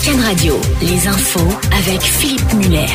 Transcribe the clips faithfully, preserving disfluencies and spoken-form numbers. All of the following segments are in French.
Can Radio, les infos avec Philippe Muller.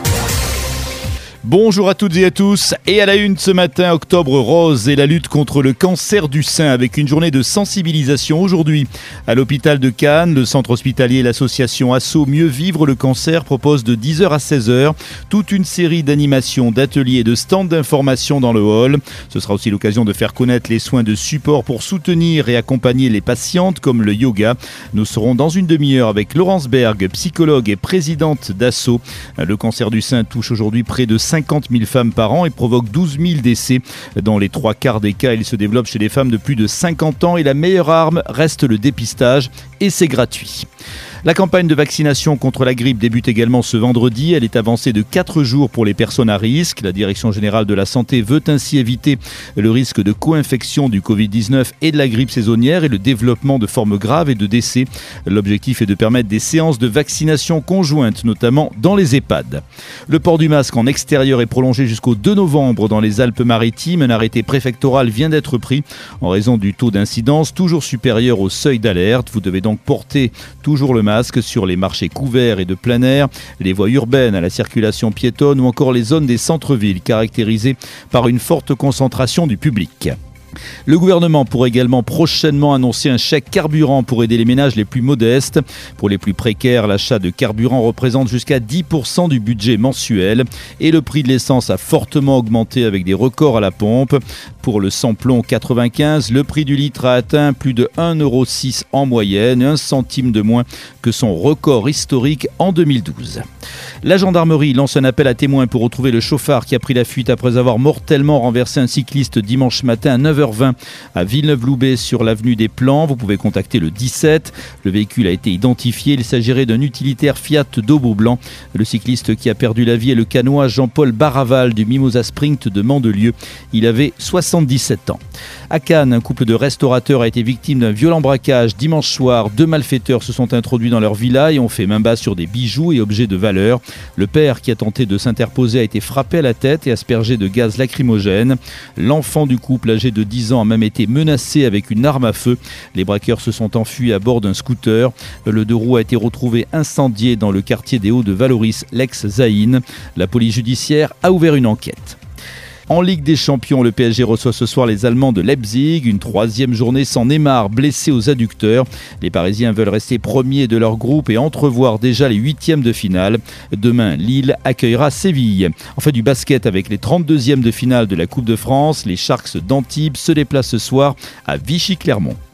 Bonjour à toutes et à tous, et à la une ce matin, Octobre Rose et la lutte contre le cancer du sein avec une journée de sensibilisation aujourd'hui. À l'hôpital de Cannes, le centre hospitalier et l'association Asso Mieux Vivre le Cancer propose de dix heures à seize heures toute une série d'animations, d'ateliers et de stands d'information dans le hall. Ce sera aussi l'occasion de faire connaître les soins de support pour soutenir et accompagner les patientes comme le yoga. Nous serons dans une demi-heure avec Laurence Berg, psychologue et présidente d'Asso. Le cancer du sein touche aujourd'hui près de cinquante mille femmes par an et provoque douze mille décès. Dans les trois quarts des cas, il se développe chez les femmes de plus de cinquante ans et la meilleure arme reste le dépistage et c'est gratuit. La campagne de vaccination contre la grippe débute également ce vendredi. Elle est avancée de quatre jours pour les personnes à risque. La Direction générale de la santé veut ainsi éviter le risque de co-infection du covid dix-neuf et de la grippe saisonnière et le développement de formes graves et de décès. L'objectif est de permettre des séances de vaccination conjointes, notamment dans les EHPAD. Le port du masque en extérieur est prolongé jusqu'au deux novembre dans les Alpes-Maritimes. Un arrêté préfectoral vient d'être pris en raison du taux d'incidence toujours supérieur au seuil d'alerte. Vous devez donc porter toujours le masque sur les marchés couverts et de plein air, les voies urbaines à la circulation piétonne ou encore les zones des centres-villes caractérisées par une forte concentration du public. Le gouvernement pourrait également prochainement annoncer un chèque carburant pour aider les ménages les plus modestes. Pour les plus précaires, l'achat de carburant représente jusqu'à dix pour cent du budget mensuel et le prix de l'essence a fortement augmenté avec des records à la pompe. Pour le samplon quatre-vingt-quinze, le prix du litre a atteint plus de un euro six en moyenne, un centime de moins que son record historique en deux mille douze. La gendarmerie lance un appel à témoins pour retrouver le chauffard qui a pris la fuite après avoir mortellement renversé un cycliste dimanche matin à neuf heures vingt à Villeneuve-Loubet sur l'avenue des Plans. Vous pouvez contacter le dix-sept. Le véhicule a été identifié. Il s'agirait d'un utilitaire Fiat Dobo blanc. Le cycliste qui a perdu la vie est le canois Jean-Paul Barraval du Mimosa Sprint de Mandelieu. Il avait soixante-dix-sept ans. À Cannes, un couple de restaurateurs a été victime d'un violent braquage. Dimanche soir, deux malfaiteurs se sont introduits dans leur villa et ont fait main basse sur des bijoux et objets de valeur. Le père qui a tenté de s'interposer a été frappé à la tête et aspergé de gaz lacrymogène. L'enfant du couple, âgé de dix ans, a même été menacé avec une arme à feu. Les braqueurs se sont enfuis à bord d'un scooter. Le deux roues a été retrouvé incendié dans le quartier des Hauts de Valoris, l'ex-Zaïne. La police judiciaire a ouvert une enquête. En Ligue des Champions, le P S G reçoit ce soir les Allemands de Leipzig. Une troisième journée sans Neymar, blessé aux adducteurs. Les Parisiens veulent rester premiers de leur groupe et entrevoir déjà les huitièmes de finale. Demain, Lille accueillera Séville. En fait, du basket avec les trente-deuxièmes de finale de la Coupe de France. Les Sharks d'Antibes se déplacent ce soir à Vichy-Clermont.